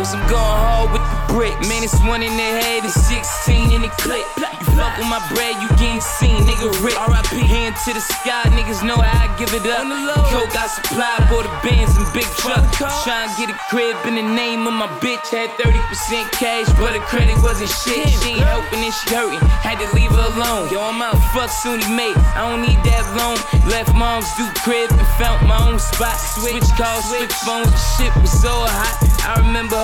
hoes, I'm going hard with the brick. Man, it's one in the head and 16 in the clip. You fuck with my bread, you getting seen, nigga rip. R.I.P. Hand to the sky, niggas know how I give it up. Coke got supply, bought the Benz and big truck. Tryna get a crib in the name of my bitch. Had 30% cash, but her credit wasn't shit. She ain't helping and she hurting, had to leave her alone. Yo, I'm out, fuck Suni mate, I don't need that loan. Left mom's do crib and found my own spot. Switch calls, switch phones, the shit was so hot. I remember